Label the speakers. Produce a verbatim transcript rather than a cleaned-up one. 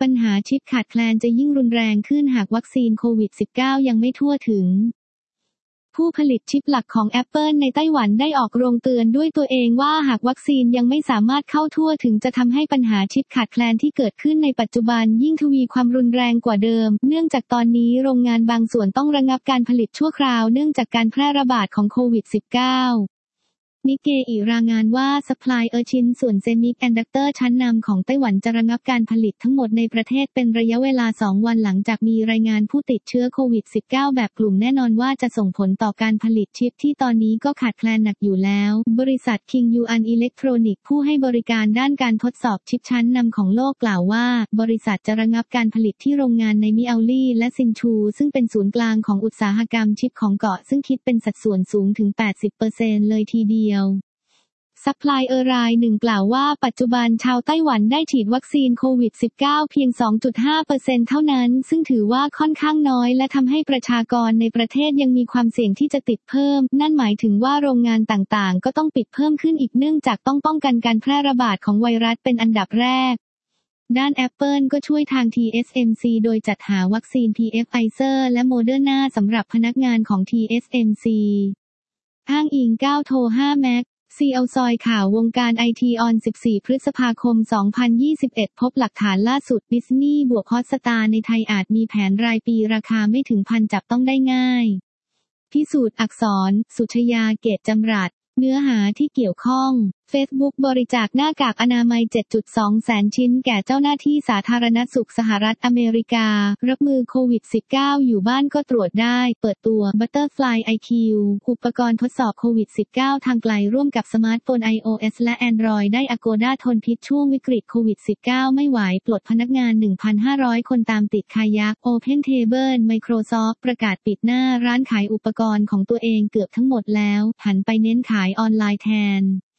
Speaker 1: ปัญหาชิปขาดแคลนจะยิ่งรุนแรงขึ้นหากวัคซีนโควิด สิบเก้า ยังไม่ทั่วถึงผู้ผลิตชิปหลักของ Apple ในไต้หวันได้ออกโรงเตือนด้วยตัวเองว่าหากวัคซีนยังไม่สามารถเข้าทั่วถึงจะทำให้ปัญหาชิปขาดแคลนที่เกิดขึ้นในปัจจุบันยิ่งทวีความรุนแรงกว่าเดิมเนื่องจากตอนนี้โรงงานบางส่วนต้องระงับการผลิตชั่วคราวเนื่องจากการแพร่ระบาดของโควิด สิบเก้านิเกอิรายงานว่าซัพพลายเออร์ชิ้นส่วนเซมิคอนดักเตอร์ชั้นนำของไต้หวันจะระงับการผลิตทั้งหมดในประเทศเป็นระยะเวลาสองวันหลังจากมีรายงานผู้ติดเชื้อโควิด สิบเก้า แบบกลุ่มแน่นอนว่าจะส่งผลต่อการผลิตชิปที่ตอนนี้ก็ขาดแคลนหนักอยู่แล้วบริษัท King Yuan Electronic ผู้ให้บริการด้านการทดสอบชิปชั้นนำของโลกกล่าวว่าบริษัทจะระงับการผลิตที่โรงงานในมิเอาลี่และซินชูซึ่งเป็นศูนย์กลางของอุตสาหกรรมชิปของเกาะซึ่งคิดเป็นสัดส่วนสูงถึง แปดสิบเปอร์เซ็นต์ เลยทีเดียวซัพพลายเออร์รายหนึ่งกล่าวว่าปัจจุบันชาวไต้หวันได้ฉีดวัคซีนโควิด สิบเก้า เพียง สองจุดห้าเปอร์เซ็นต์ เท่านั้นซึ่งถือว่าค่อนข้างน้อยและทำให้ประชากรในประเทศยังมีความเสี่ยงที่จะติดเพิ่มนั่นหมายถึงว่าโรงงานต่างๆก็ต้องปิดเพิ่มขึ้นอีกเนื่องจากต้องป้องกันการแพร่ระบาดของไวรัสเป็นอันดับแรกด้าน Apple ก็ช่วยทาง ที เอส เอ็ม ซี โดยจัดหาวัคซีน พี เอฟ Pfizer และ Moderna สำหรับพนักงานของ ที เอส เอ็ม ซี อ้างอิง เก้า โทร ห้า แม็กซี เอล ซอยข่าววงการไอทีออน สิบสี่ พฤษภาคม สองพันยี่สิบเอ็ด พบหลักฐานล่าสุดดิสนีย์บวกฮอตสตาร์ในไทยอาจมีแผนรายปีราคาไม่ถึงพันจับต้องได้ง่ายพิสูจน์อักษรสุชยาเกตจำรัดเนื้อหาที่เกี่ยวข้อง Facebook บริจาคหน้ากากอนามัย เจ็ดจุดสอง แสนชิ้นแก่เจ้าหน้าที่สาธารณสุขสหรัฐอเมริการับมือโควิด สิบเก้า อยู่บ้านก็ตรวจได้เปิดตัว Butterfly ไอ คิว อุปกรณ์ทดสอบโควิด สิบเก้า ทางไกลร่วมกับสมาร์ทโฟน iOS และ Android ได้ Agoda ทนพิษช่วงวิกฤตโควิด สิบเก้า ไม่ไหวปลดพนักงาน หนึ่งพันห้าร้อย คนตามติดคายัก Open Table Microsoft ประกาศปิดหน้าร้านขายอุปกรณ์ของตัวเองเกือบทั้งหมดแล้วหันไปเน้นขายออนไลน์แทน